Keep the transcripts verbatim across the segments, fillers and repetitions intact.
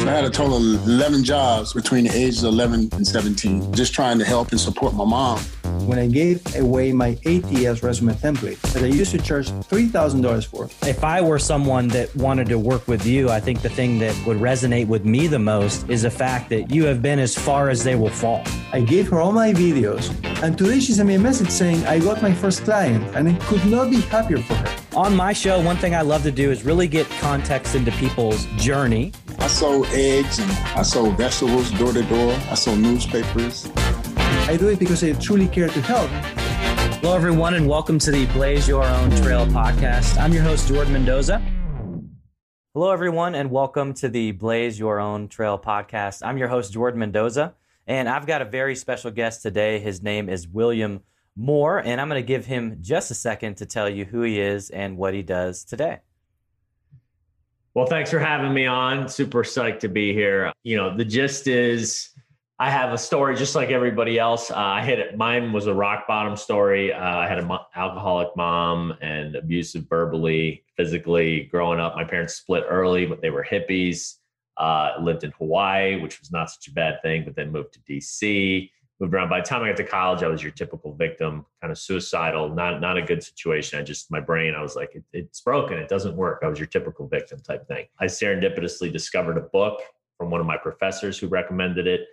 So I had a total of eleven jobs between the ages of eleven and seventeen, just trying to help and support my mom. When I gave away my A T S resume template that I used to charge three thousand dollars for. If I were someone that wanted to work with you, I think the thing that would resonate with me the most is the fact that you have been as far as they will fall. I gave her all my videos, and today she sent me a message saying I got my first client, and I could not be happier for her. On my show, one thing I love to do is really get context into people's journey. I sold eggs and I sold vegetables door to door. I sold newspapers. I do it because I truly care to help. Hello, everyone, and welcome to the Blaze Your Own Trail podcast. I'm your host, Jordan Mendoza. Hello, everyone, and welcome to the Blaze Your Own Trail podcast. I'm your host, Jordan Mendoza, and I've got a very special guest today. His name is William Moore, and I'm going to give him just a second to tell you who he is and what he does today. Well, thanks for having me on. Super psyched to be here. You know, the gist is I have a story just like everybody else. Uh, I hit it. Mine was a rock bottom story. Uh, I had an mo- alcoholic mom and abusive verbally, physically growing up. My parents split early, but they were hippies. Uh, lived in Hawaii, which was not such a bad thing, but then moved to D C, moved around. By the time I got to college, I was your typical victim, kind of suicidal, not, not a good situation. I just, my brain, I was like, it, it's broken. It doesn't work. I was your typical victim type thing. I serendipitously discovered a book from one of my professors who recommended it.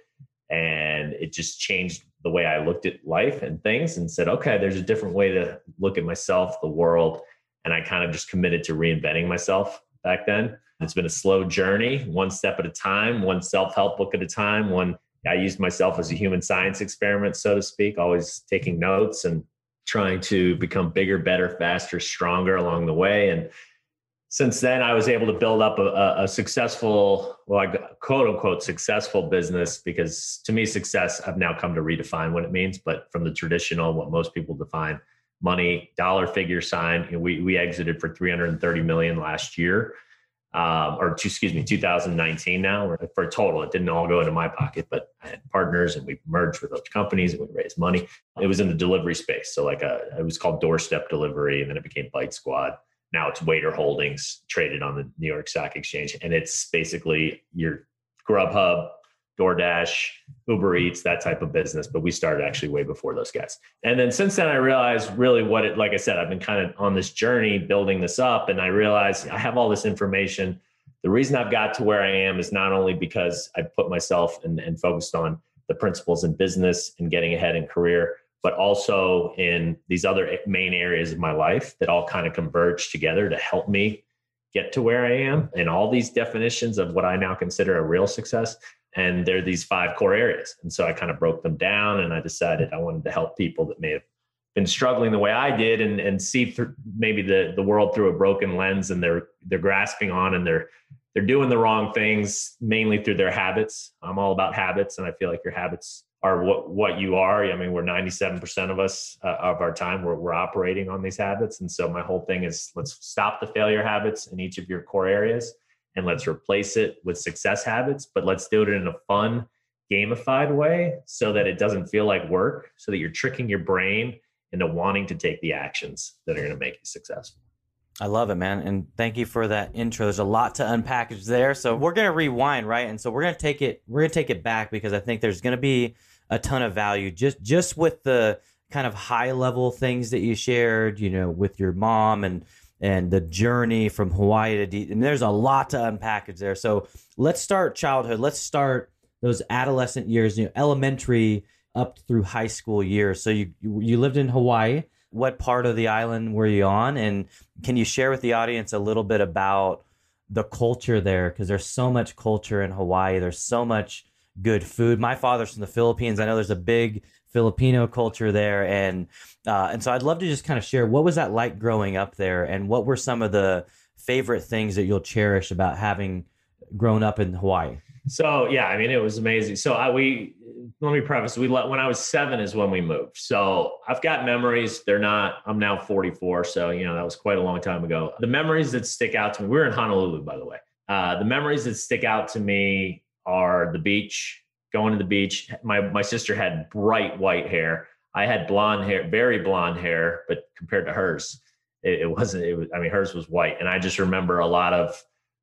And it just changed the way I looked at life and things and said, okay, there's a different way to look at myself, the world. And I kind of just committed to reinventing myself back then. It's been a slow journey, one step at a time, one self-help book at a time. One, I used myself as a human science experiment, so to speak, always taking notes and trying to become bigger, better, faster, stronger along the way. And since then, I was able to build up a, a successful, well, I quote unquote, successful business, because to me, success, I've now come to redefine what it means. But from the traditional, what most people define, money, dollar figure sign, you know, we, we exited for three hundred thirty million last year, um, or two, excuse me, two thousand nineteen now for a total. It didn't all go into my pocket, but I had partners and we merged with those companies and we raised money. It was in the delivery space. So like a, it was called Doorstep Delivery, and then it became Bite Squad. Now it's Waiter Holdings, traded on the New York Stock Exchange. And it's basically your Grubhub, DoorDash, Uber Eats, that type of business. But we started actually way before those guys. And then since then, I realized really what it, like I said, I've been kind of on this journey building this up. And I realized I have all this information. The reason I've got to where I am is not only because I put myself and, and focused on the principles in business and getting ahead in career, but also in these other main areas of my life that all kind of converge together to help me get to where I am. And all these definitions of what I now consider a real success. And there are these five core areas. And so I kind of broke them down, and I decided I wanted to help people that may have been struggling the way I did and, and see through maybe the, the world through a broken lens, and they're, they're grasping on and they're, they're doing the wrong things, mainly through their habits. I'm all about habits. And I feel like your habits are what, what you are. I mean, we're ninety-seven percent of us uh, of our time, we're, we're operating on these habits. And so my whole thing is, let's stop the failure habits in each of your core areas and let's replace it with success habits, but let's do it in a fun, gamified way so that it doesn't feel like work, so that you're tricking your brain into wanting to take the actions that are going to make you successful. I love it, man. And thank you for that intro. There's a lot to unpackage there. So we're going to rewind, right? And so we're going to take it, we're going to take it back, because I think there's going to be a ton of value just, just with the kind of high level things that you shared, you know, with your mom and, and the journey from Hawaii to D. And there's a lot to unpackage there. So let's start childhood. Let's start those adolescent years, you know, elementary up through high school years. So you, you lived in Hawaii. What part of the island were you on? And can you share with the audience a little bit about the culture there? Because there's so much culture in Hawaii. There's so much good food. My father's from the Philippines. I know there's a big Filipino culture there. And uh, and so I'd love to just kind of share, what was that like growing up there? And what were some of the favorite things that you'll cherish about having grown up in Hawaii? So, yeah, I mean, it was amazing. So I, we, let me preface, we let, when I was seven is when we moved. So I've got memories. They're not, I'm now forty-four. So, you know, that was quite a long time ago. The memories that stick out to me, we were in Honolulu, by the way. Uh, the memories that stick out to me are the beach, going to the beach. My, my sister had bright white hair. I had blonde hair, very blonde hair, but compared to hers, it, it wasn't, it was, I mean, hers was white. And I just remember a lot of,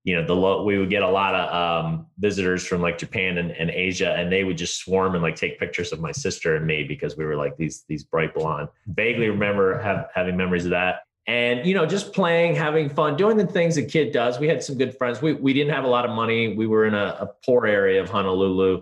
you know, the lo- we would get a lot of um, visitors from like Japan and, and Asia, and they would just swarm and like take pictures of my sister and me because we were like these these bright blonde. Vaguely remember have, having memories of that. And, you know, just playing, having fun, doing the things a kid does. We had some good friends. We we didn't have a lot of money. We were in a, a poor area of Honolulu.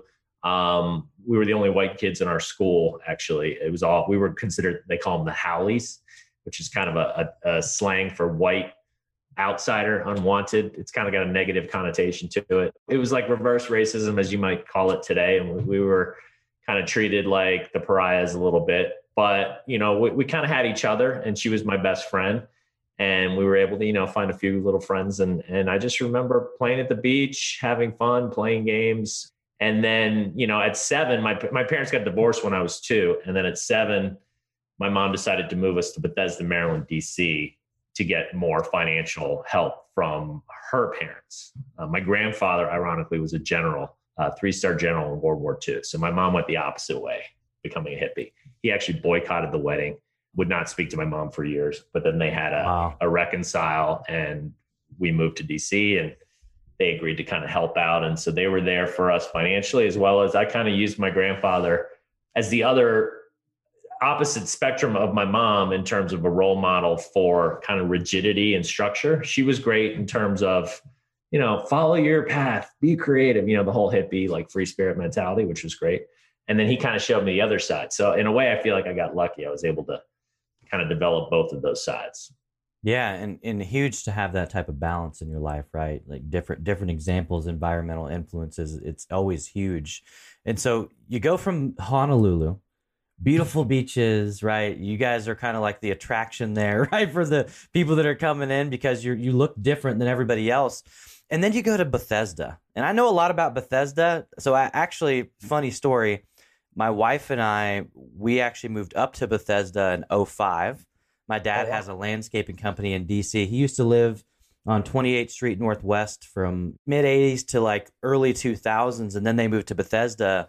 Um, we were the only white kids in our school, actually. It was all, we were considered, they call them the Howlies, which is kind of a, a, a slang for white outsider, unwanted. It's kind of got a negative connotation to it. It was like reverse racism, as you might call it today. And we, we were kind of treated like the pariahs a little bit. But, you know, we, we kind of had each other, and she was my best friend. And we were able to, you know, find a few little friends. And, and I just remember playing at the beach, having fun, playing games. And then, you know, at seven, my, my parents got divorced when I was two. And then at seven, my mom decided to move us to Bethesda, Maryland, D C to get more financial help from her parents. Uh, my grandfather, ironically, was a general, uh, three-star general in World War Two. So my mom went the opposite way, becoming a hippie. He actually boycotted the wedding, would not speak to my mom for years, but then they had a, wow. a reconcile, and we moved to D C, and they agreed to kind of help out. And so they were there for us financially, as well as I kind of used my grandfather as the other opposite spectrum of my mom in terms of a role model for kind of rigidity and structure. She was great in terms of, you know, follow your path, be creative, you know, the whole hippie, like free spirit mentality, which was great. And then he kind of showed me the other side. So in a way, I feel like I got lucky. I was able to kind of develop both of those sides. Yeah. And, and huge to have that type of balance in your life, right? Like different, different examples, environmental influences. It's always huge. And so you go from Honolulu, beautiful beaches, right? You guys are kind of like the attraction there, right? For the people that are coming in, because you're, you look different than everybody else. And then you go to Bethesda. And I know a lot about Bethesda. So I actually, funny story, my wife and I, we actually moved up to Bethesda in oh five. My dad oh, wow. has a landscaping company in D C. He used to live on twenty-eighth Street Northwest from mid eighties to like early two thousands. And then they moved to Bethesda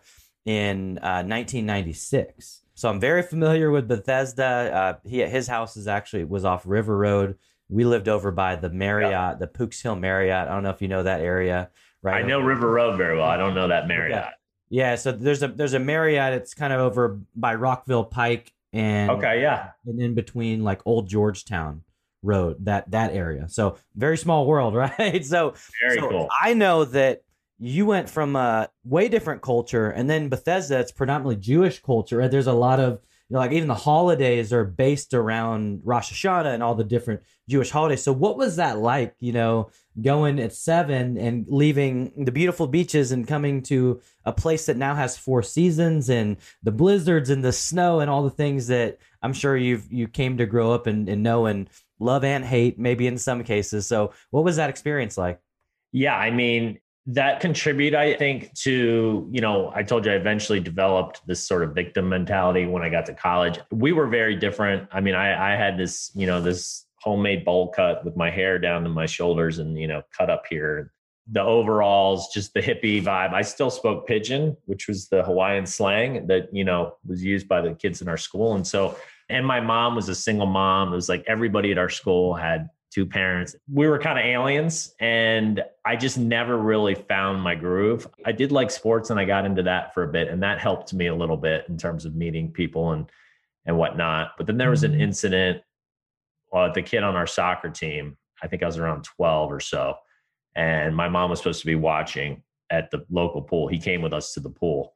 in uh, nineteen ninety-six. So I'm very familiar with Bethesda. Uh, he, his house is actually was off River Road. We lived over by the Marriott, yeah. the Pooks Hill Marriott. I don't know if you know that area, right? I know River Road very well. I don't know that Marriott. Yeah. Yeah, so there's a there's a Marriott. It's kind of over by Rockville Pike and okay, yeah, and in between like Old Georgetown Road, that that area. So very small world, right? So very so cool. I know that you went from a way different culture, and then Bethesda, it's predominantly Jewish culture. Right? There's a lot of, you know, like even the holidays are based around Rosh Hashanah and all the different Jewish holidays. So what was that like, you know, going at seven and leaving the beautiful beaches and coming to a place that now has four seasons and the blizzards and the snow and all the things that I'm sure you've you came to grow up and, and know and love and hate, maybe in some cases. So what was that experience like? Yeah, I mean, that contributed, I think, to, you know, I told you I eventually developed this sort of victim mentality when I got to college. We were very different. I mean, I, I had this, you know, this homemade bowl cut with my hair down to my shoulders and, you know, cut up here. The overalls, just the hippie vibe. I still spoke Pidgin, which was the Hawaiian slang that, you know, was used by the kids in our school. And so, and my mom was a single mom. It was like everybody at our school had two parents. We were kind of aliens, and I just never really found my groove. I did like sports, and I got into that for a bit, and that helped me a little bit in terms of meeting people and and whatnot. But then there was an incident. Well, the kid on our soccer team, I think I was around twelve or so, and my mom was supposed to be watching at the local pool. He came with us to the pool,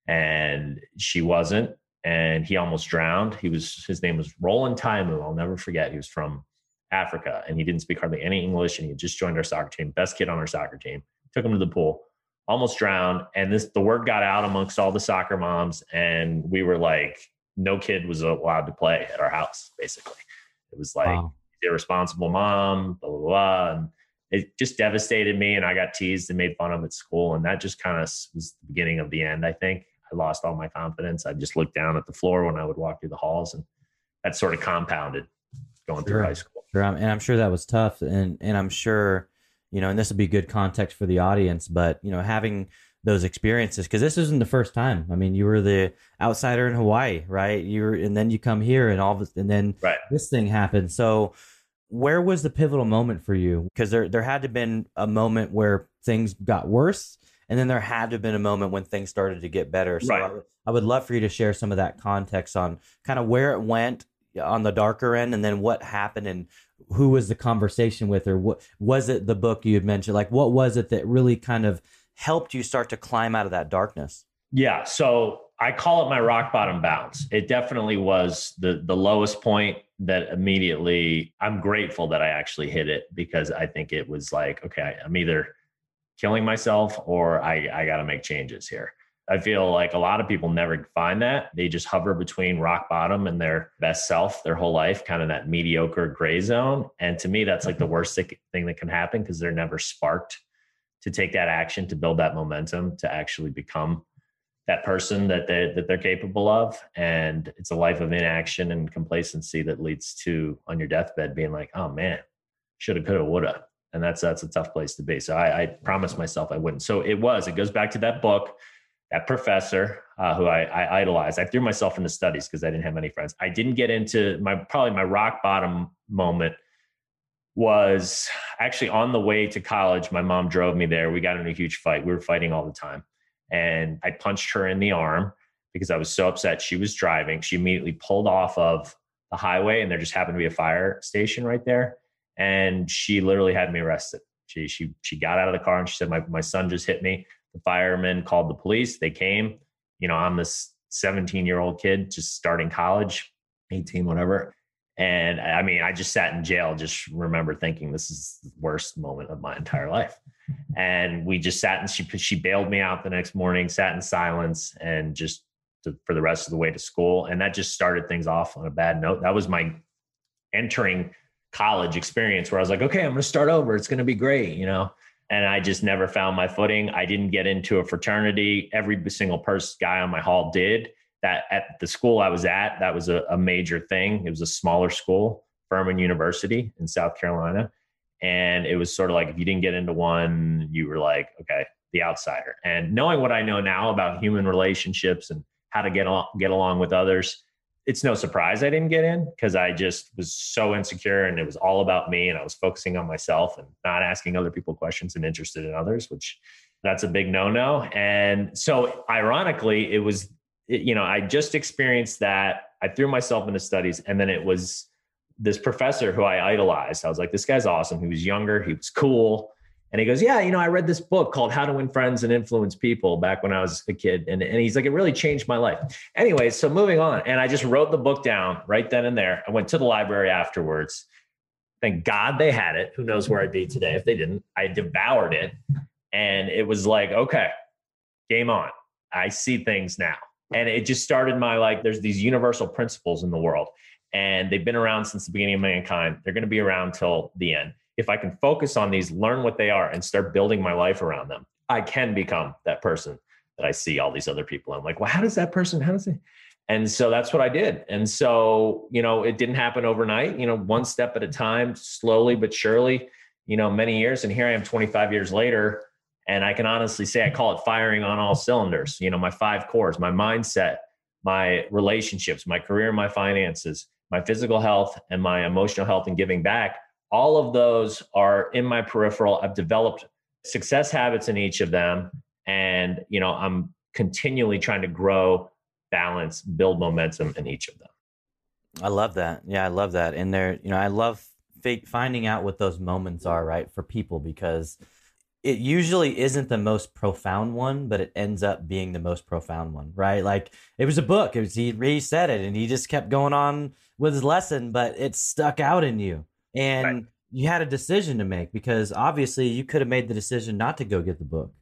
and she wasn't, and he almost drowned. He was his name was Roland Taimu. I'll never forget. He was from Africa, and he didn't speak hardly any English, and he had just joined our soccer team, best kid on our soccer team. Took him to the pool, almost drowned. And this, the word got out amongst all the soccer moms, and we were like, no kid was allowed to play at our house, basically. It was like, wow. Irresponsible mom, blah, blah, blah. And it just devastated me, and I got teased and made fun of at school. And that just kind of was the beginning of the end, I think. I lost all my confidence. I just looked down at the floor when I would walk through the halls, and that sort of compounded going sure. through high school. Sure. And I'm sure that was tough. And, and I'm sure, you know, and this will be good context for the audience, but, you know, having those experiences, because this isn't the first time. I mean, you were the outsider in Hawaii, right? You were, and then you come here and all this, and then right. this thing happened. So where was the pivotal moment for you? Because there, there had to have been a moment where things got worse, and then there had to have been a moment when things started to get better. So Right. I, would- I would love for you to share some of that context on kind of where it went on the darker end, and then what happened, and who was the conversation with, or what was it the book you had mentioned? Like, what was it that really kind of helped you start to climb out of that darkness? Yeah. So I call it my rock bottom bounce. It definitely was the the lowest point that immediately I'm grateful that I actually hit it, because I think it was like, okay, I'm either killing myself or I, I got to make changes here. I feel like a lot of people never find that. They just hover between rock bottom and their best self their whole life, kind of that mediocre gray zone. And to me, that's like the worst thing that can happen, because they're never sparked to take that action, to build that momentum, to actually become that person that they that they're capable of. And it's a life of inaction and complacency that leads to, on your deathbed, being like, oh man, shoulda, coulda, woulda. And that's that's a tough place to be. So I, I promised myself I wouldn't. So it was, it goes back to that book, that professor uh, who I, I idolized. I threw myself into studies because I didn't have any friends. I didn't get into my, probably my rock bottom moment was actually on the way to college. My mom drove me there. We got in a huge fight. We were fighting all the time. And I punched her in the arm because I was so upset. She was driving. She immediately pulled off of the highway, and there just happened to be a fire station right there. And she literally had me arrested. She, she, she got out of the car and she said, my, my son just hit me. The firemen called the police. They came. You know, I'm this seventeen year old kid just starting college, eighteen, whatever. And I mean, I just sat in jail. Just remember thinking, this is the worst moment of my entire life. And we just sat, and she, she bailed me out the next morning, sat in silence, and just to, for the rest of the way to school. And that just started things off on a bad note. That was my entering college experience, where I was like, okay, I'm going to start over. It's going to be great, you know? And I just never found my footing. I didn't get into a fraternity. Every single person, guy on my hall did. That at the school I was at, that was a, a major thing. It was a smaller school, Furman University in South Carolina. And it was sort of like, if you didn't get into one, you were like, okay, the outsider. And knowing what I know now about human relationships and how to get along, get along with others, it's no surprise I didn't get in, because I just was so insecure, and it was all about me, and I was focusing on myself and not asking other people questions and interested in others, which that's a big no-no. And so ironically, it was, it, you know, I just experienced that. I threw myself into studies, and then it was this professor who I idolized. I was like, this guy's awesome. He was younger. He was cool. And he goes, yeah, you know, I read this book called How to Win Friends and Influence People back when I was a kid. And, and he's like, it really changed my life. Anyway, so moving on. And I just wrote the book down right then and there. I went to the library afterwards. Thank God they had it. Who knows where I'd be today if they didn't. I devoured it. And it was like, okay, game on. I see things now. And it just started my, like, there's these universal principles in the world, and they've been around since the beginning of mankind. They're going to be around till the end. If I can focus on these, learn what they are, and start building my life around them, I can become that person that I see all these other people. I'm like, well, how does that person, how does it? And so that's what I did. And so, you know, it didn't happen overnight, you know, one step at a time, slowly but surely, you know, many years. And here I am twenty-five years later. And I can honestly say I call it firing on all cylinders. You know, my five cores, my mindset, my relationships, my career, my finances, my physical health, and my emotional health and giving back. All of those are in my peripheral. I've developed success habits in each of them. And, you know, I'm continually trying to grow, balance, build momentum in each of them. I love that. Yeah, I love that. And there, you know, I love f- finding out what those moments are, right, for people, because it usually isn't the most profound one, but it ends up being the most profound one, right? Like, it was a book. It was, he, he said it, and he just kept going on with his lesson, but it stuck out in you. And right. You had a decision to make, because obviously you could have made the decision not to go get the book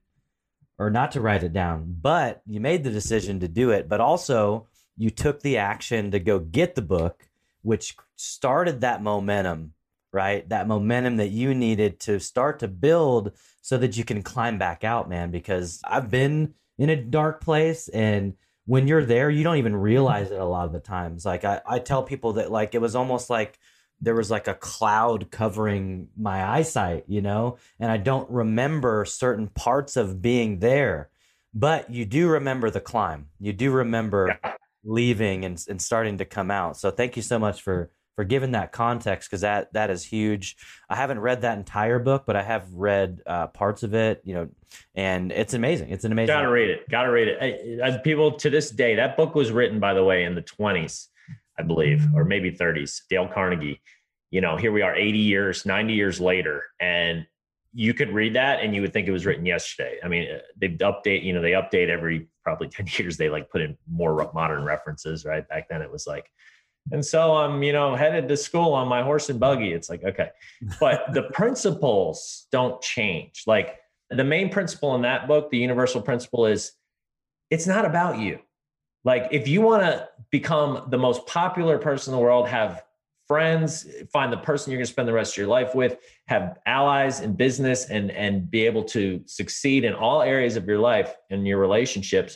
or not to write it down, but you made the decision to do it. But also you took the action to go get the book, which started that momentum, right? That momentum that you needed to start to build so that you can climb back out, man. Because I've been in a dark place, and when you're there, you don't even realize it a lot of the times. Like I, I tell people that, like, it was almost like there was like a cloud covering my eyesight, you know, and I don't remember certain parts of being there, but you do remember the climb. You do remember yeah. leaving and, and starting to come out. So thank you so much for, for giving that context, because that that is huge. I haven't read that entire book, but I have read uh, parts of it, you know, and it's amazing. It's an amazing. Gotta read it. Gotta read it. I, I, people to this day, that book was written, by the way, in the twenties, I believe, or maybe thirties. Dale Carnegie. You know, here we are, eighty years, ninety years later, and you could read that and you would think it was written yesterday. I mean, they update, you know, they update every probably ten years. They like put in more modern references, right? Back then it was like, and so I'm, you know, headed to school on my horse and buggy. It's like, okay, but the principles don't change. Like the main principle in that book, the universal principle is it's not about you. Like if you want to become the most popular person in the world, have friends, find the person you're going to spend the rest of your life with, have allies in business, and, and be able to succeed in all areas of your life and your relationships,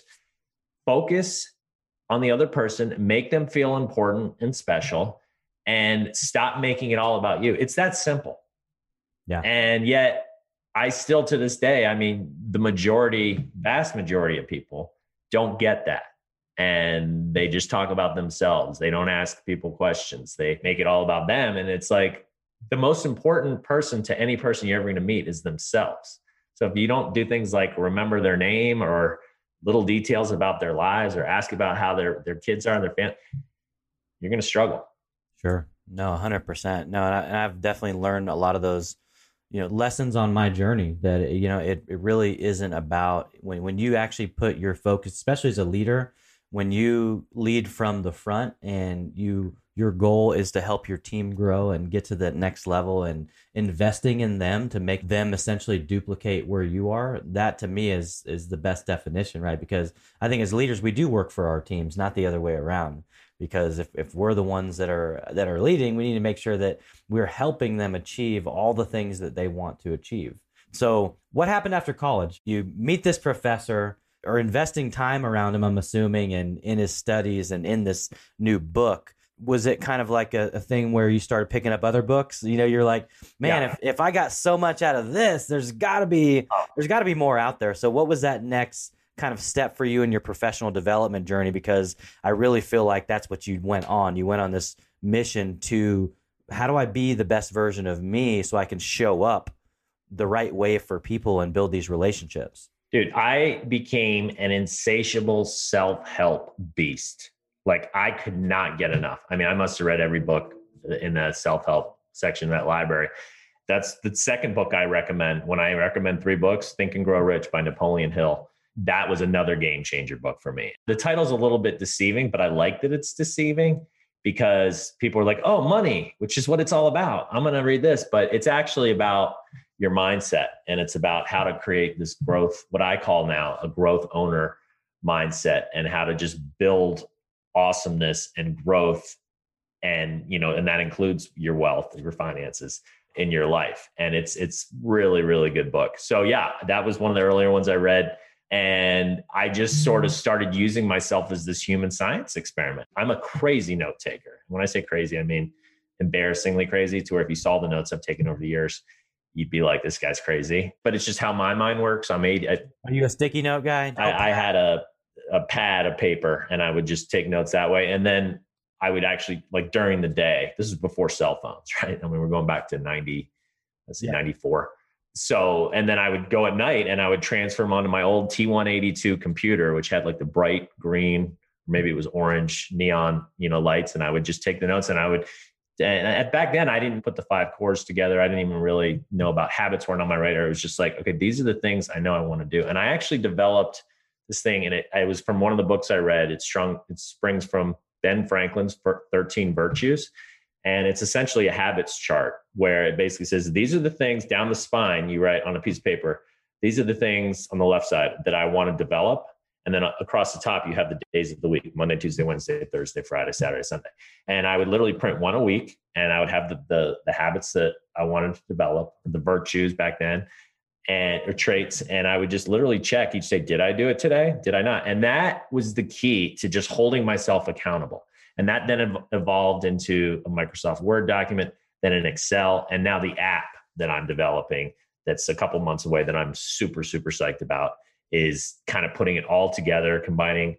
focus on the other person, make them feel important and special, and stop making it all about you. It's that simple. Yeah. And yet I still, to this day, I mean, the majority, vast majority of people don't get that. And they just talk about themselves. They don't ask people questions. They make it all about them. And it's like the most important person to any person you're ever going to meet is themselves. So if you don't do things like remember their name or little details about their lives or ask about how their, their kids are and their family, you're going to struggle. Sure. No, one hundred percent. No, and, I, and I've definitely learned a lot of those, you know, lessons on my journey that, you know, it, it really isn't about when, when you actually put your focus, especially as a leader, when you lead from the front and you your goal is to help your team grow and get to the next level and investing in them to make them essentially duplicate where you are, that to me is is the best definition, right? Because I think as leaders, we do work for our teams, not the other way around. Because if, if we're the ones that are that are leading, we need to make sure that we're helping them achieve all the things that they want to achieve. So what happened after college? You meet this professor, or investing time around him, I'm assuming, and in his studies and in this new book. Was it kind of like a, a thing where you started picking up other books? You know, you're like, man, yeah. if, if I got so much out of this, there's gotta be, there's gotta be more out there. So what was that next kind of step for you in your professional development journey? Because I really feel like that's what you went on. You went on this mission to, how do I be the best version of me so I can show up the right way for people and build these relationships? Dude, I became an insatiable self-help beast. Like I could not get enough. I mean, I must have read every book in the self-help section of that library. That's the second book I recommend. When I recommend three books, Think and Grow Rich by Napoleon Hill. That was another game changer book for me. The title's a little bit deceiving, but I like that it's deceiving because people are like, oh, money, which is what it's all about. I'm going to read this, but it's actually about your mindset. And it's about how to create this growth, what I call now a growth owner mindset, and how to just build awesomeness and growth. And, you know, and that includes your wealth, your finances in your life. And it's, it's really, really good book. So yeah, that was one of the earlier ones I read. And I just sort of started using myself as this human science experiment. I'm a crazy note taker. When I say crazy, I mean embarrassingly crazy, to where if you saw the notes I've taken over the years, you'd be like, this guy's crazy. But it's just how my mind works. I made. I, Are you a sticky note guy? I, I had a, a pad of paper, and I would just take notes that way. And then I would actually, like during the day, this is before cell phones, right? I mean, we're going back to ninety, let's see, yeah. ninety-four. So, and then I would go at night and I would transfer them onto my old T one eighty-two computer, which had like the bright green, maybe it was orange neon, you know, lights. And I would just take the notes, and I would, and back then I didn't put the five cores together. I didn't even really know about habits weren't on my radar. It was just like, okay, these are the things I know I want to do. And I actually developed this thing, and it, it was from one of the books I read. It's strong. It springs from Ben Franklin's thirteen Virtues. And it's essentially a habits chart where it basically says, these are the things down the spine you write on a piece of paper. These are the things on the left side that I want to develop. And then across the top, you have the days of the week: Monday, Tuesday, Wednesday, Thursday, Friday, Saturday, Sunday. And I would literally print one a week, and I would have the, the, the habits that I wanted to develop, the virtues back then, and or traits. And I would just literally check each day. Did I do it today? Did I not? And that was the key to just holding myself accountable. And that then evolved into a Microsoft Word document, then an Excel, and now the app that I'm developing that's a couple months away that I'm super, super psyched about, is kind of putting it all together, combining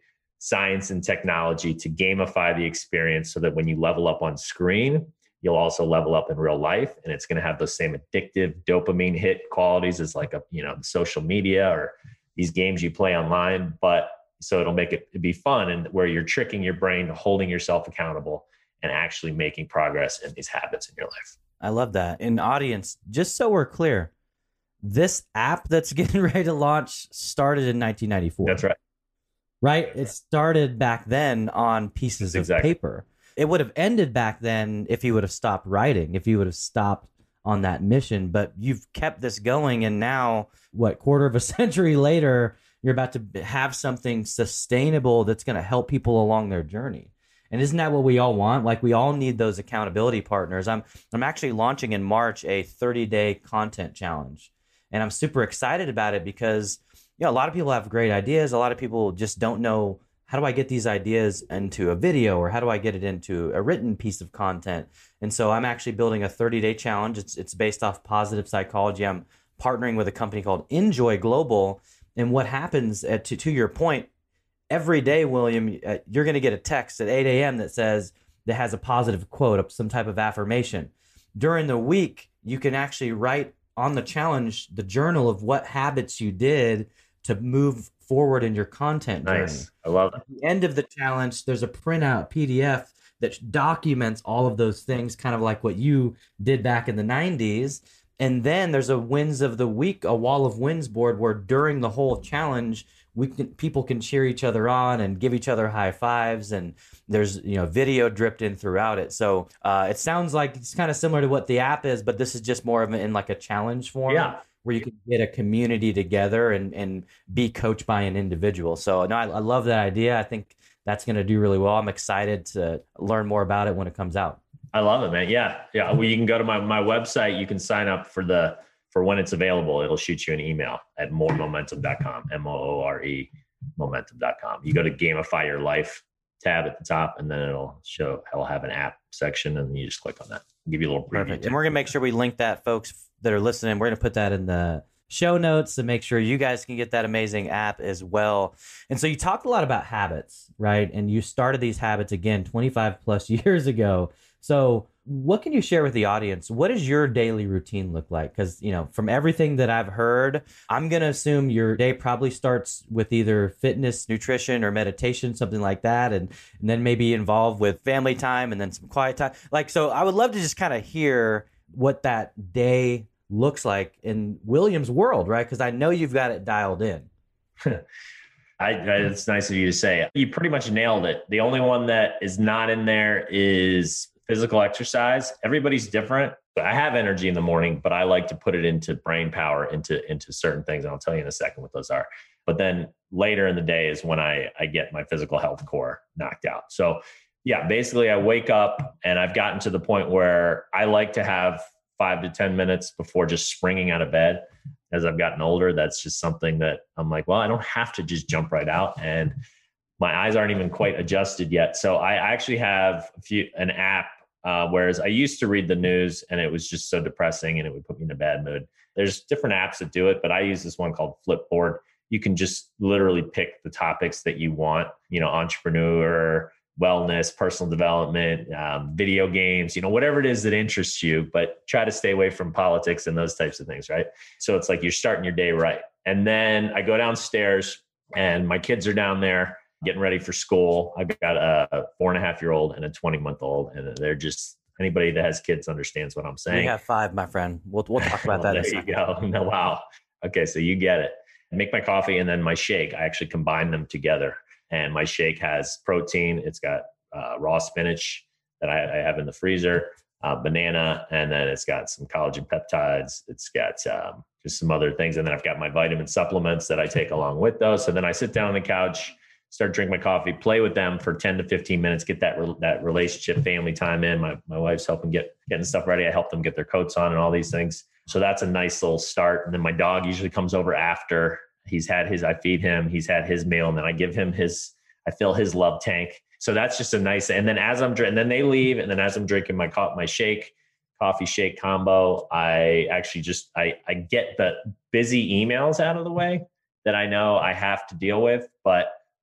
science and technology to gamify the experience so that when you level up on screen, you'll also level up in real life. And it's going to have those same addictive dopamine hit qualities as like a, you know, social media or these games you play online. But so it'll make it be fun, and where you're tricking your brain to holding yourself accountable and actually making progress in these habits in your life. I love that. And audience, just so we're clear, this app that's getting ready to launch started in nineteen ninety-four. That's right. Right? It started back then on pieces exactly. of paper. It would have ended back then if you would have stopped writing, if you would have stopped on that mission. But you've kept this going, and now, what, quarter of a century later, you're about to have something sustainable that's going to help people along their journey. And isn't that what we all want? Like, we all need those accountability partners. I'm I'm actually launching in March a thirty-day content challenge. And I'm super excited about it because, you know, a lot of people have great ideas. A lot of people just don't know, how do I get these ideas into a video, or how do I get it into a written piece of content? And so I'm actually building a thirty-day challenge. It's it's based off positive psychology. I'm partnering with a company called Enjoy Global. And what happens, at, to, to your point, every day, William, uh, you're going to get a text at eight a.m. that says, that has a positive quote, some type of affirmation. During the week, you can actually write on the challenge the journal of what habits you did to move forward in your content journey. Nice. I love it. At the end of the challenge, there's a printout P D F that documents all of those things, kind of like what you did back in the nineties. And then there's a wins of the week, a wall of wins board, where during the whole challenge, we can, people can cheer each other on and give each other high fives. And there's, you know, video dripped in throughout it. So uh, it sounds like it's kind of similar to what the app is, but this is just more of an, in like a challenge form. Yeah. Where you can get a community together and, and be coached by an individual. So no, I, I love that idea. I think that's going to do really well. I'm excited to learn more about it when it comes out. I love it, man. Yeah. Yeah. Well, you can go to my, my website. You can sign up for the, for when it's available. It'll shoot you an email at more momentum dot com, M O O R E momentum dot com. You go to gamify your life tab at the top, and then it'll show, it'll have an app section, and you just click on that. I'll give you a little preview. Perfect. And we're going to make sure we link that, folks that are listening. We're going to put that in the show notes to make sure you guys can get that amazing app as well. And so you talked a lot about habits, right? And you started these habits again twenty-five plus years ago. So what can you share with the audience? What does your daily routine look like? Because, you know, from everything that I've heard, I'm going to assume your day probably starts with either fitness, nutrition, or meditation, something like that. And, and then maybe involved with family time and then some quiet time. Like, so I would love to just kind of hear what that day looks like in William's world, right? Because I know you've got it dialed in. I, I, it's nice of you to say. You pretty much nailed it. The only one that is not in there is physical exercise. Everybody's different. I have energy in the morning, but I like to put it into brain power, into, into certain things. And I'll tell you in a second what those are. But then later in the day is when I, I get my physical health core knocked out. So yeah, basically I wake up, and I've gotten to the point where I like to have five to ten minutes before just springing out of bed. As I've gotten older, that's just something that I'm like, well, I don't have to just jump right out. And my eyes aren't even quite adjusted yet. So I actually have a few, an app, uh, whereas I used to read the news and it was just so depressing and it would put me in a bad mood. There's different apps that do it, but I use this one called Flipboard. You can just literally pick the topics that you want, you know, entrepreneur, wellness, personal development, um, video games, you know, whatever it is that interests you, but try to stay away from politics and those types of things, right? So it's like you're starting your day right. And then I go downstairs and my kids are down there getting ready for school. I've got a four and a half year old and a twenty month old, and they're just, anybody that has kids understands what I'm saying. We have five, my friend. We'll, we'll talk about well, that. There you go. No, wow. Okay. So you get it. I make my coffee and then my shake. I actually combine them together. And my shake has protein. It's got uh, raw spinach that I, I have in the freezer, uh, banana, and then it's got some collagen peptides. It's got um, just some other things. And then I've got my vitamin supplements that I take along with those. So then I sit down on the couch, start drinking my coffee, play with them for ten to fifteen minutes, get that re- that relationship, family time in. My my wife's helping get getting stuff ready. I help them get their coats on and all these things. So that's a nice little start. And then my dog usually comes over after. He's had his, I feed him, he's had his meal, and then I give him his, I fill his love tank. So that's just a nice, and then as I'm, and then they leave. And then as I'm drinking my co- my shake, coffee shake combo, I actually just, I, I get the busy emails out of the way that I know I have to deal with. But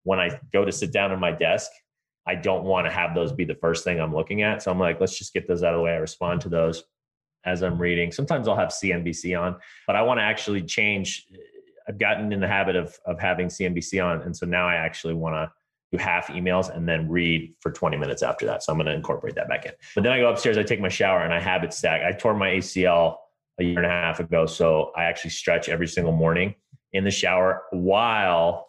when I go to sit down at my desk, I don't want to have those be the first thing I'm looking at. So I'm like, let's just get those out of the way. I respond to those as I'm reading. Sometimes I'll have C N B C on, but I want to actually change. I've gotten in the habit of, of having C N B C on. And so now I actually want to do half emails and then read for twenty minutes after that. So I'm going to incorporate that back in. But then I go upstairs, I take my shower, and I habit stack. I tore my A C L a year and a half ago. So I actually stretch every single morning in the shower while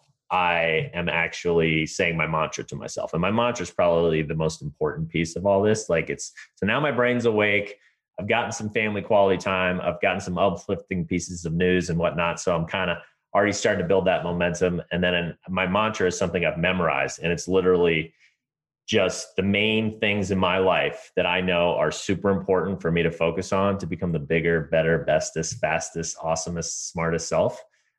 I am actually saying my mantra to myself. And my mantra is probably the most important piece of all this. Like it's, so now my brain's awake. I've gotten some family quality time. I've gotten some uplifting pieces of news and whatnot. So I'm kind of already starting to build that momentum. And then in, my mantra is something I've memorized, and it's literally just the main things in my life that I know are super important for me to focus on to become the bigger, better, bestest, fastest, awesomest, smartest self.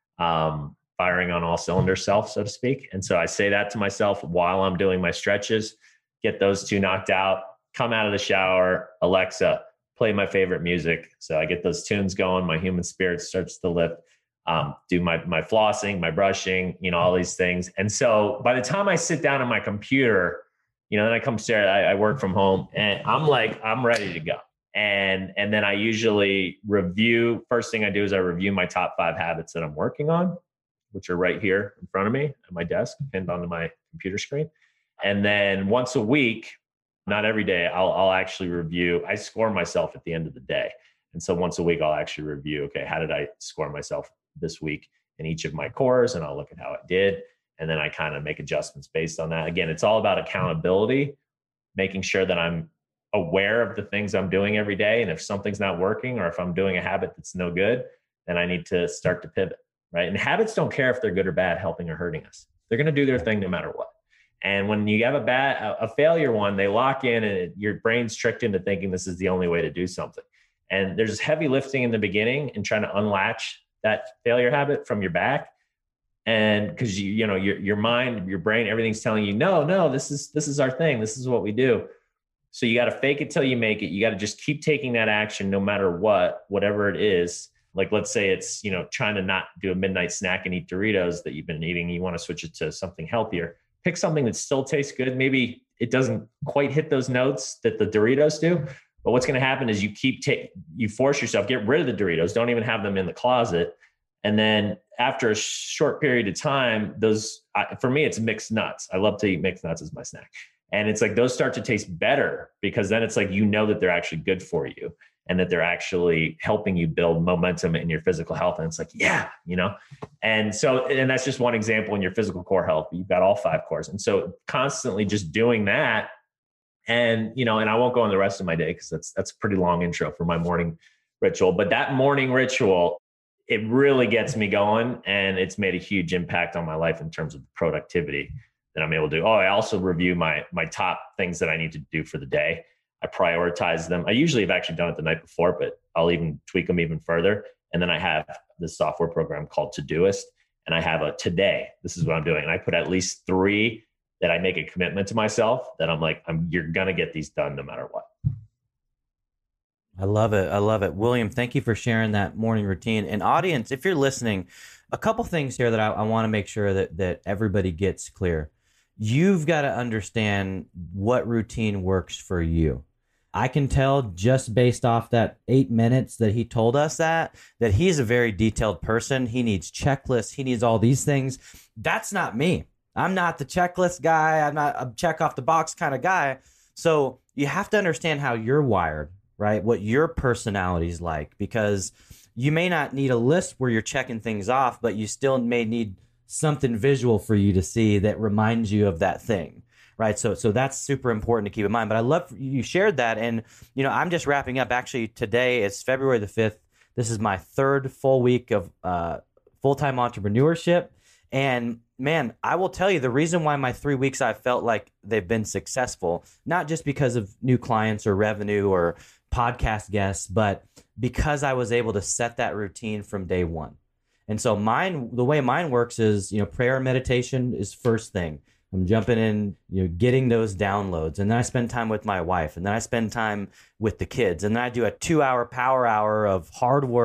Um, firing on all cylinders self, so to speak. And so I say that to myself while I'm doing my stretches, get those two knocked out, come out of the shower, Alexa, play my favorite music. So I get those tunes going, my human spirit starts to lift, um, do my, my flossing, my brushing, you know, all these things. And so by the time I sit down on my computer, you know, then I come upstairs, I, I work from home, and I'm like, I'm ready to go. And, and then I usually review, first thing I do is I review my top five habits that I'm working on, which are right here in front of me at my desk, pinned onto my computer screen. And then once a week, not every day, I'll, I'll actually review. I score myself at the end of the day. And so once a week, I'll actually review, okay, how did I score myself this week in each of my cores? And I'll look at how it did. And then I kind of make adjustments based on that. Again, it's all about accountability, making sure that I'm aware of the things I'm doing every day. And if something's not working, or if I'm doing a habit that's no good, then I need to start to pivot. Right. And habits don't care if they're good or bad, helping or hurting us. They're going to do their thing no matter what. And when you have a bad, a, a failure one, they lock in, and it, your brain's tricked into thinking this is the only way to do something. And there's heavy lifting in the beginning and trying to unlatch that failure habit from your back. And because you, you know, your, your mind, your brain, everything's telling you, no, no, this is, this is our thing. This is what we do. So you got to fake it till you make it. You got to just keep taking that action no matter what, whatever it is. Like, let's say it's, you know, trying to not do a midnight snack and eat Doritos that you've been eating. You want to switch it to something healthier. Pick something that still tastes good. Maybe it doesn't quite hit those notes that the Doritos do, but what's going to happen is you keep take, you force yourself, get rid of the Doritos. Don't even have them in the closet. And then after a short period of time, those, for me, it's mixed nuts. I love to eat mixed nuts as my snack. And it's like, those start to taste better, because then it's like, you know that they're actually good for you, and that they're actually helping you build momentum in your physical health. And it's like, yeah, you know? And so, and that's just one example in your physical core health. You've got all five cores. And so constantly just doing that. And, you know, and I won't go on the rest of my day, because that's, that's a pretty long intro for my morning ritual. But that morning ritual, it really gets me going. And it's made a huge impact on my life in terms of productivity that I'm able to do. Oh, I also review my, my top things that I need to do for the day. I prioritize them. I usually have actually done it the night before, but I'll even tweak them even further. And then I have this software program called Todoist, and I have a today, this is what I'm doing. And I put at least three that I make a commitment to myself that I'm like, I'm, you're going to get these done no matter what. I love it. I love it. William, thank you for sharing that morning routine. And audience, if you're listening, a couple things here that I, I want to make sure that, that everybody gets clear. You've got to understand what routine works for you. I can tell just based off that eight minutes that he told us that, that he's a very detailed person. He needs checklists. He needs all these things. That's not me. I'm not the checklist guy. I'm not a check off the box kind of guy. So you have to understand how you're wired, right? What your personality is like, because you may not need a list where you're checking things off, but you still may need something visual for you to see that reminds you of that thing, right? So, so that's super important to keep in mind. But I love you shared that, and you know, I'm just wrapping up. Actually, today is February the fifth. This is my third full week of uh, full-time entrepreneurship, and man, I will tell you the reason why my three weeks I felt like they've been successful, not just because of new clients or revenue or podcast guests, but because I was able to set that routine from day one. And so mine, the way mine works is, you know, prayer and meditation is first thing. I'm jumping in, you know, getting those downloads. And then I spend time with my wife. And then I spend time with the kids. And then I do a two hour power hour of hard work,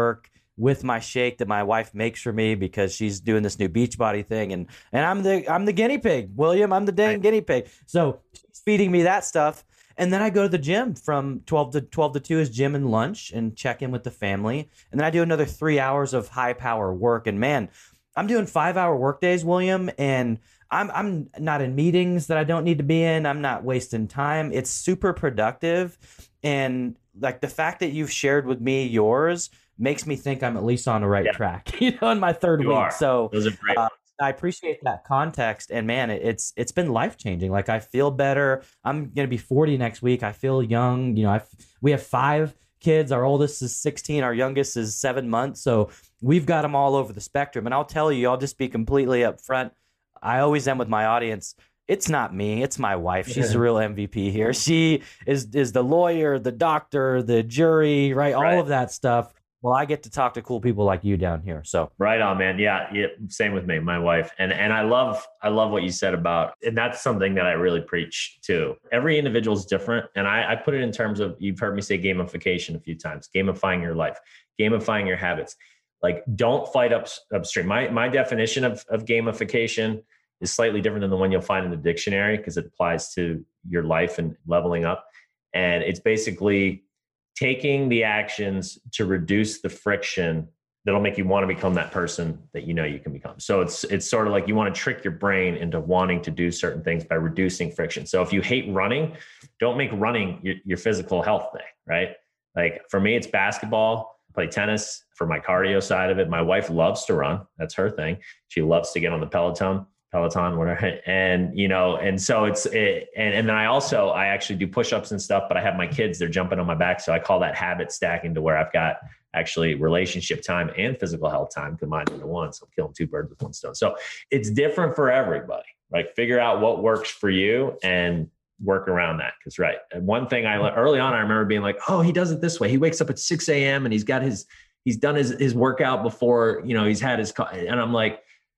with my shake that my wife makes for me because she's doing this new Beachbody thing. And, and I'm the, I'm the guinea pig, William, I'm the dang right. guinea pig. So she's feeding me that stuff. And then I go to the gym from twelve to twelve to two is gym and lunch and check in with the family. And then I do another three hours of high power work. And man, I'm doing five hour work days, William, and I'm I'm not in meetings that I don't need to be in. I'm not wasting time. It's super productive. And like the fact that you've shared with me yours makes me think I'm at least on the right yeah. track, you know, in my third you week. Are. So Those are great. Uh, I appreciate that context, and man, it, it's it's been life changing. Like I feel better. I'm gonna be forty next week. I feel young. You know, I we have five kids. Our oldest is sixteen. Our youngest is seven months. So we've got them all over the spectrum. And I'll tell you, I'll just be completely upfront. I always am with my audience. It's not me. It's my wife. She's yeah. the real M V P here. She is is the lawyer, the doctor, the jury, right? right? All of that stuff. Well, I get to talk to cool people like you down here. So right on, man. Yeah, yeah. Same with me, my wife. And and I love I love what you said about, and that's something that I really preach too. Every individual is different. And I, I put it in terms of, you've heard me say gamification a few times, gamifying your life, gamifying your habits. Like don't fight up upstream. My my definition of, of gamification is slightly different than the one you'll find in the dictionary because it applies to your life and leveling up. And it's basically taking the actions to reduce the friction that'll make you want to become that person that you know you can become. So it's it's sort of like you want to trick your brain into wanting to do certain things by reducing friction. So if you hate running, don't make running your, your physical health thing, right? Like for me, it's basketball, I play tennis for my cardio side of it. My wife loves to run. That's her thing. She loves to get on the Peloton. Peloton, whatever. And, you know, and so it's, it, and, and then I also, I actually do push-ups and stuff, but I have my kids, they're jumping on my back. So I call that habit stacking, to where I've got actually relationship time and physical health time combined into one. So I'm killing two birds with one stone. So it's different for everybody, right? Figure out what works for you and work around that. Cause right. And one thing I learned early on, I remember being like, oh, he does it this way. He wakes up at six a.m. and he's got his, he's done his, his workout before, you know, he's had his, and I'm like,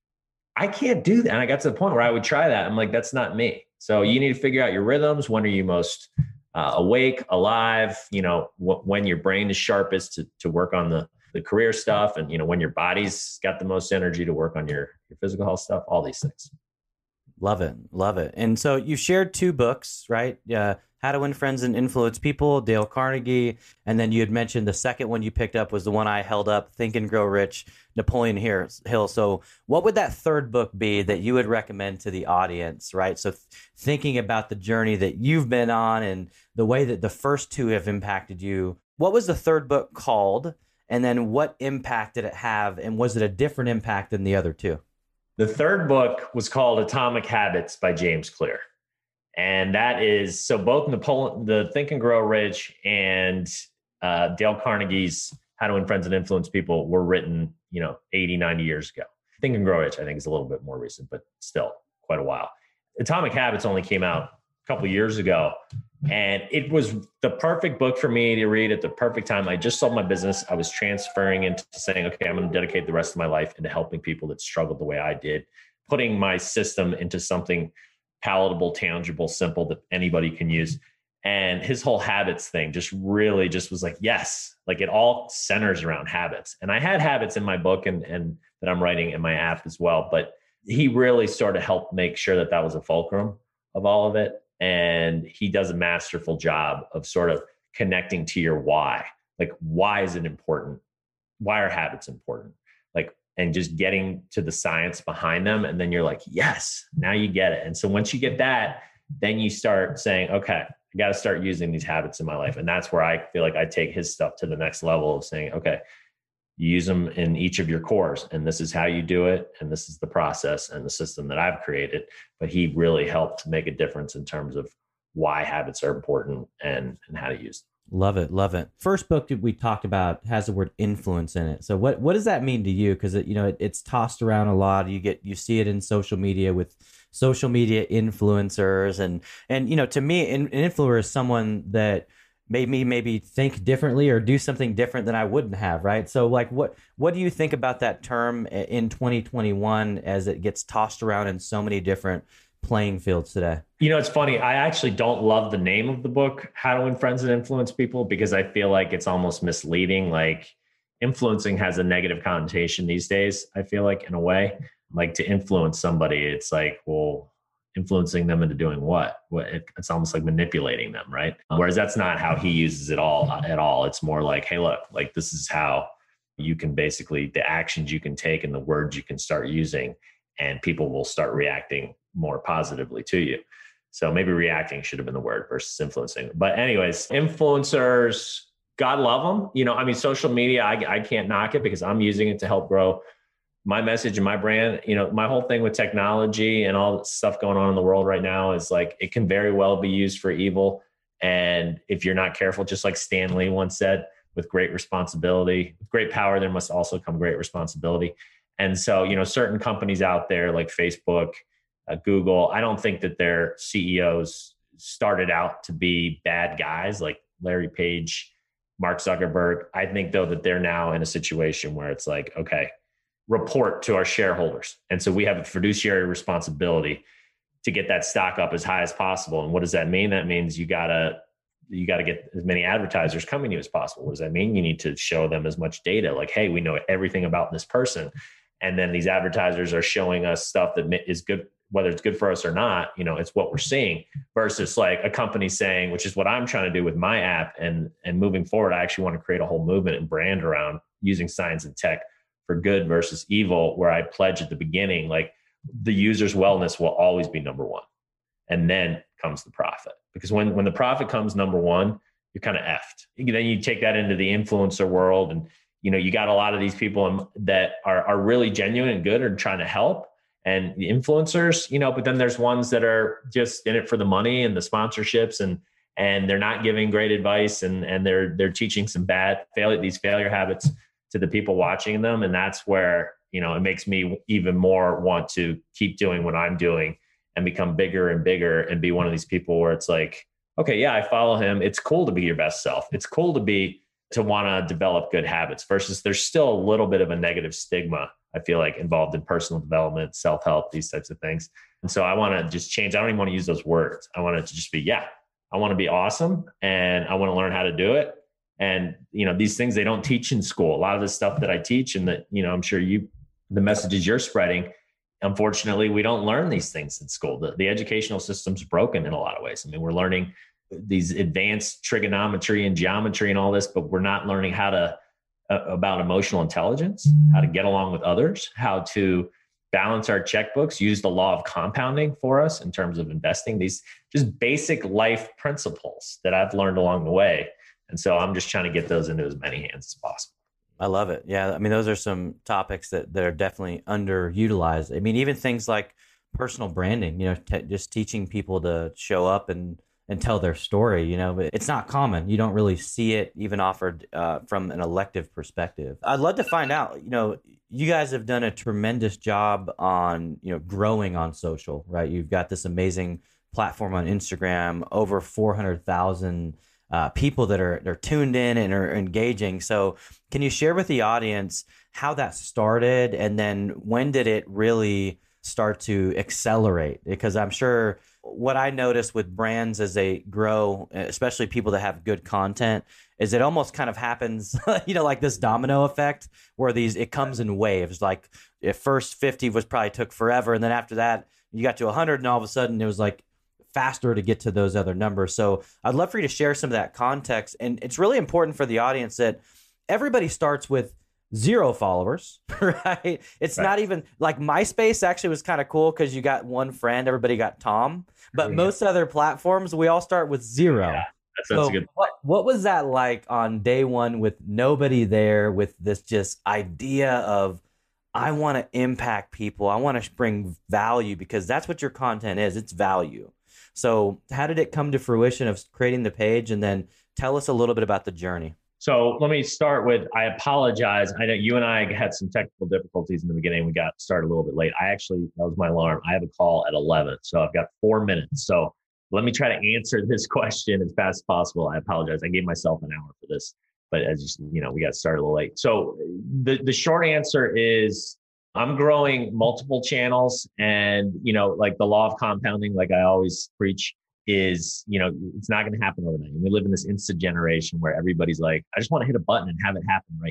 I can't do that. And I got to the point where I would try that. I'm like, that's not me. So you need to figure out your rhythms. When are you most uh, awake, alive, you know, wh- when your brain is sharpest to, to work on the, the career stuff. And, you know, when your body's got the most energy to work on your, your physical health stuff, all these things. Love it. Love it. And so you shared two books, right? Uh, How to Win Friends and Influence People, Dale Carnegie. And then you had mentioned the second one you picked up was the one I held up, Think and Grow Rich, Napoleon Hill. So what would that third book be that you would recommend to the audience, right? So th- thinking about the journey that you've been on and the way that the first two have impacted you, what was the third book called? And then what impact did it have? And was it a different impact than the other two? The third book was called Atomic Habits by James Clear. And that is, so both Napoleon, the Think and Grow Rich and uh, Dale Carnegie's How to Win Friends and Influence People were written, you know, eighty, ninety years ago. Think and Grow Rich, I think, is a little bit more recent, but still quite a while. Atomic Habits only came out a couple of years ago. And it was the perfect book for me to read at the perfect time. I just sold my business. I was transferring into saying, okay, I'm going to dedicate the rest of my life into helping people that struggled the way I did, putting my system into something palatable, tangible, simple that anybody can use. And his whole habits thing just really just was like, yes, like it all centers around habits. And I had habits in my book and, and that I'm writing in my app as well. But he really sort of helped make sure that that was a fulcrum of all of it. And he does a masterful job of sort of connecting to your why. Like, why is it important? Why are habits important? Like, and just getting to the science behind them. And then you're like, yes, now you get it. And so once you get that, then you start saying, okay, I got to start using these habits in my life. And that's where I feel like I take his stuff to the next level of saying, okay, you use them in each of your cores, and this is how you do it. And this is the process and the system that I've created. But he really helped make a difference in terms of why habits are important and, and how to use them. Love it. Love it. First book that we talked about has the word influence in it. So what, what does that mean to you? Because it, you know, it, it's tossed around a lot. You get, you see it in social media with social media influencers. And, and, you know, to me, an influencer is someone that made me maybe think differently or do something different than I wouldn't have. Right. So like, what, what do you think about that term in twenty twenty-one as it gets tossed around in so many different playing fields today? You know, it's funny. I actually don't love the name of the book, How to Win Friends and Influence People, because I feel like it's almost misleading. Like, influencing has a negative connotation these days. I feel like in a way, like to influence somebody, it's like, well, influencing them into doing what? What it, it's almost like manipulating them, right? Whereas that's not how he uses it all at all. It's more like, hey, look, like this is how you can basically, the actions you can take and the words you can start using, and people will start reacting more positively to you. So maybe reacting should have been the word versus influencing. But anyways, influencers, God love them. You know, I mean, social media, I, I can't knock it because I'm using it to help grow my message and my brand. You know, my whole thing with technology and all the stuff going on in the world right now is like, it can very well be used for evil. And if you're not careful, just like Stan Lee once said, with great responsibility, with great power, there must also come great responsibility. And so, you know, certain companies out there like Facebook, uh, Google, I don't think that their C E Os started out to be bad guys like Larry Page, Mark Zuckerberg. I think though that they're now in a situation where it's like, okay, report to our shareholders. And so we have a fiduciary responsibility to get that stock up as high as possible. And what does that mean? That means you gotta, you gotta get as many advertisers coming to you as possible. What does that mean? You need to show them as much data. Like, hey, we know everything about this person. And then these advertisers are showing us stuff that is good, whether it's good for us or not, you know, it's what we're seeing versus like a company saying, which is what I'm trying to do with my app. And, and moving forward, I actually want to create a whole movement and brand around using science and tech for good versus evil, where I pledge at the beginning, like the user's wellness will always be number one. And then comes the profit. Because when, when the profit comes number one, you're kind of effed. Then you take that into the influencer world, and you know, you got a lot of these people that are, are really genuine and good and trying to help, and the influencers, you know, but then there's ones that are just in it for the money and the sponsorships, and and they're not giving great advice, and and they're they're teaching some bad failure, these failure habits to the people watching them. And that's where, you know, it makes me even more want to keep doing what I'm doing and become bigger and bigger and be one of these people where it's like, okay, yeah, I follow him. It's cool to be your best self. It's cool to be, to want to develop good habits versus there's still a little bit of a negative stigma, I feel like, involved in personal development, self-help, these types of things. And so I want to just change. I don't even want to use those words. I want it to just be, yeah, I want to be awesome and I want to learn how to do it. And, you know, these things they don't teach in school. A lot of the stuff that I teach and that, you know, I'm sure you, the messages you're spreading, unfortunately, we don't learn these things in school. The, the educational system's broken in a lot of ways. I mean, we're learning these advanced trigonometry and geometry and all this, but we're not learning how to, uh, about emotional intelligence, how to get along with others, how to balance our checkbooks, use the law of compounding for us in terms of investing, these just basic life principles that I've learned along the way. And so I'm just trying to get those into as many hands as possible. I love it. Yeah. I mean, those are some topics that, that are definitely underutilized. I mean, even things like personal branding, you know, t- just teaching people to show up and, and tell their story, you know, but it's not common. You don't really see it even offered uh, from an elective perspective. I'd love to find out, you know, you guys have done a tremendous job on, you know, growing on social, right? You've got this amazing platform on Instagram, over four hundred thousand Uh, people that are they're tuned in and are engaging. So can you share with the audience how that started, and then when did it really start to accelerate? Because I'm sure what I notice with brands as they grow, especially people that have good content, is it almost kind of happens, you know, like this domino effect where these, it comes in waves. Like at first fifty was probably took forever. And then after that, you got to one hundred and all of a sudden it was like faster to get to those other numbers. So I'd love for you to share some of that context. And it's really important for the audience that everybody starts with zero followers, right? It's right. Not even like MySpace actually was kind of cool because you got one friend, everybody got Tom, but yeah. Most other platforms, we all start with zero. Yeah, that's, that's so a good point. What, what was that like on day one with nobody there, with this just idea of, I want to impact people. I want to bring value, because that's what your content is. It's value. So how did it come to fruition of creating the page? And then tell us a little bit about the journey. So let me start with, I apologize. I know you and I had some technical difficulties in the beginning. We got started a little bit late. I actually, that was my alarm. I have a call at eleven. So I've got four minutes. So let me try to answer this question as fast as possible. I apologize. I gave myself an hour for this, but as you know, we got started a little late. So the, the short answer is, I'm growing multiple channels, and, you know, like the law of compounding, like I always preach, is, you know, it's not going to happen overnight. And we live in this instant generation where everybody's like, I just want to hit a button and have it happen right now.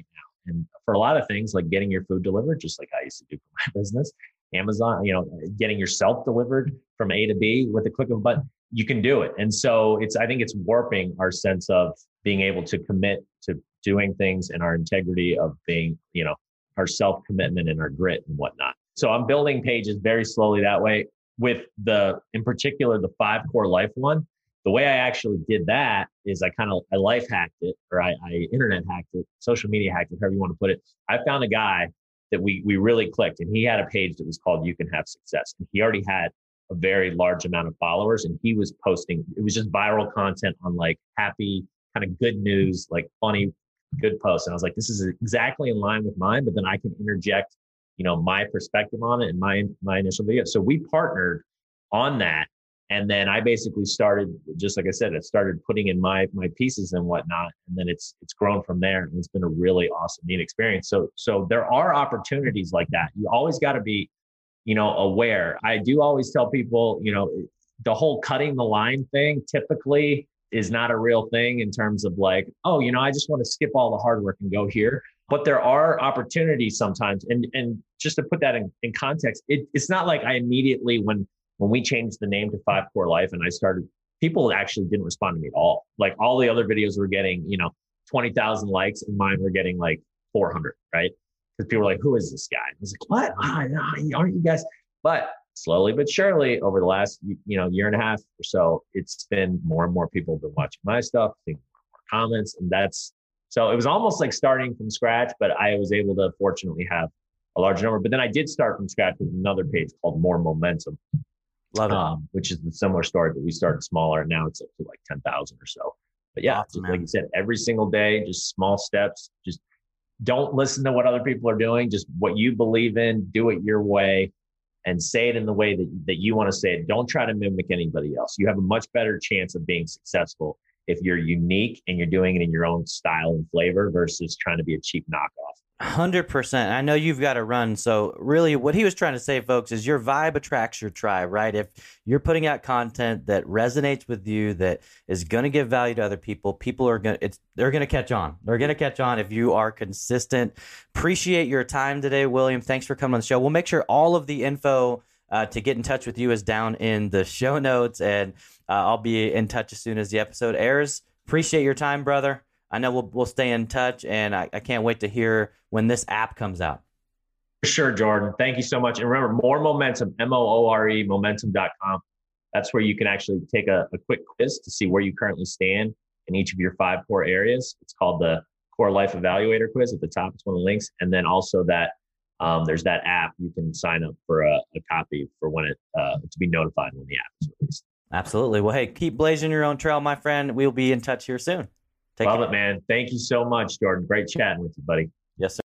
And for a lot of things, like getting your food delivered, just like I used to do for my business, Amazon, you know, getting yourself delivered from A to B with a click of a button, you can do it. And so it's, I think it's warping our sense of being able to commit to doing things and our integrity of being, you know, our self-commitment and our grit and whatnot. So I'm building pages very slowly that way with the, in particular, the five core life one. The way I actually did that is I kind of, I life hacked it, or I, I internet hacked it, social media hacked it, however you want to put it. I found a guy that we we really clicked, and he had a page that was called You Can Have Success. And he already had a very large amount of followers, and he was posting, it was just viral content on like happy, kind of good news, like funny, good posts. And I was like, this is exactly in line with mine, but then I can interject, you know, my perspective on it in my, my initial video. So we partnered on that. And then I basically started, just like I said, I started putting in my my pieces and whatnot, and then it's it's grown from there. And it's been a really awesome, neat experience. So so there are opportunities like that. You always got to be, you know, aware. I do always tell people, you know, the whole cutting the line thing typically is not a real thing in terms of like, oh, you know, I just want to skip all the hard work and go here. But there are opportunities sometimes, and and just to put that in, in context, it, it's not like I immediately when. When we changed the name to Five Core Life and I started, people actually didn't respond to me at all. Like all the other videos were getting, you know, twenty thousand likes and mine were getting like four hundred, right? Because people were like, who is this guy? I was like, what? Oh, aren't you guys? But slowly but surely over the last, you know, year and a half or so, it's been more and more people have been watching my stuff, seeing more comments. And that's, so it was almost like starting from scratch, but I was able to fortunately have a large number. But then I did start from scratch with another page called More Momentum. Love it. Um, which is the similar story, but we started smaller and now it's up to like ten thousand or so. But yeah, awesome, just like you said, every single day, just small steps. Just don't listen to what other people are doing. Just what you believe in, do it your way and say it in the way that, that you want to say it. Don't try to mimic anybody else. You have a much better chance of being successful if you're unique and you're doing it in your own style and flavor versus trying to be a cheap knockoff. one hundred percent. I know you've got to run. So really what he was trying to say, folks, is your vibe attracts your tribe, right? If you're putting out content that resonates with you, that is going to give value to other people, people are going to, it's, they're going to catch on. They're going to catch on if you are consistent. Appreciate your time today, William. Thanks for coming on the show. We'll make sure all of the info uh, to get in touch with you is down in the show notes, and uh, I'll be in touch as soon as the episode airs. Appreciate your time, brother. I know we'll we'll stay in touch, and I, I can't wait to hear when this app comes out. For sure, Jordan. Thank you so much. And remember, More Momentum, M O O R E, momentum dot com. That's where you can actually take a, a quick quiz to see where you currently stand in each of your five core areas. It's called the Core Life Evaluator Quiz at the top. It's one of the links. And then also that um, there's that app. You can sign up for a, a copy for when it uh, to be notified when the app is released. Absolutely. Well, hey, keep blazing your own trail, my friend. We'll be in touch here soon. Take Love care. it, man. Thank you so much, Jordan. Great chatting with you, buddy. Yes, sir.